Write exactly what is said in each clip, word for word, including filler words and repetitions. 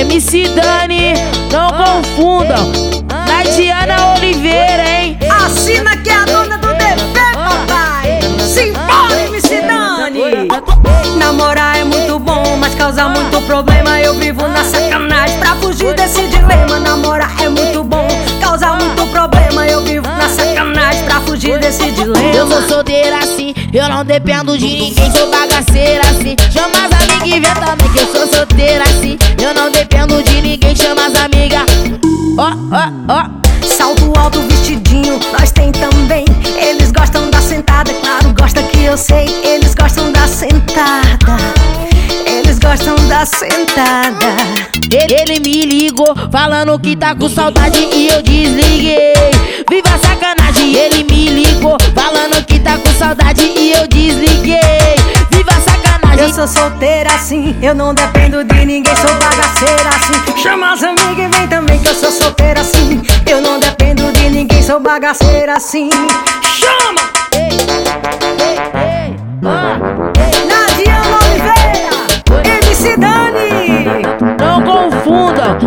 M C Dani, não confundam. Nadiana Oliveira, hein? Assina que é a dona do dever, papai. Simbora, M C Dani. Namorar é muito bom, mas causa muito problema. Eu vivo na sacanagem pra fugir desse dilema. Namorar é muito bom, causa muito problema. Eu vivo na sacanagem pra fugir desse dilema. Eu sou solteira assim, eu não dependo de ninguém. Sou bagaceira assim, chama as amigas e vê também que eu sou solteira assim. Eu não dependo de ninguém, chama as amigas. Ó, ó, ó. Salto alto, vestidinho, nós tem também. Eles gostam da sentada, claro, gosta que eu sei. Eles gostam da sentada, eles gostam da sentada. Ele, ele me ligou, falando que tá com saudade e eu desliguei. Viva a sacanagem, ele me ligou, falando que tá com saudade e eu desliguei. Viva a sacanagem. Eu sou solteira assim, eu não dependo de ninguém, sou bagaceira assim. Chama as amigas e vem também que eu sou solteira assim. Eu não dependo de ninguém, sou bagaceira assim. Chama! Ei, ei, ei, ah, Nadiana Oliveira, M C Dani. não confunda.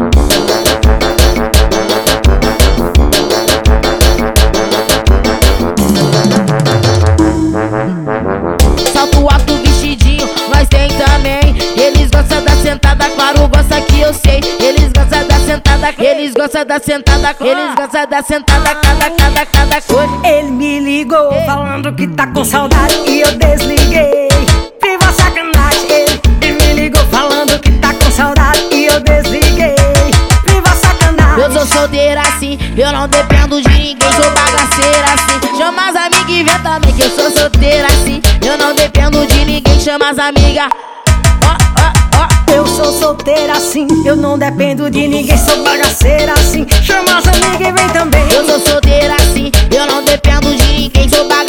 Salto alto, vestidinho, nós tem também. Eles gostam da sentada, claro, gosta que eu sei. Eles gostam da sentada, eles gostam da sentada, eles gostam da sentada, cada, cada, cada coisa. Ele me ligou, falando que tá com saudade e eu desliguei. Viva a sacanagem, ele, ele me ligou, falando que tá com saudade e eu desliguei. Viva a sacanagem. Eu sou solteira assim, eu não dependo de ninguém, sou bagaceira assim. Chama as amigas e vê também que eu sou solteira assim. Eu não dependo de ninguém, chama as amigas. Ó, ó, ó. Eu sou solteira assim, eu não dependo de ninguém, sou bagaceira assim. Chama as amigas e vem também. Eu sou solteira assim, eu não dependo de ninguém, sou bagaceira.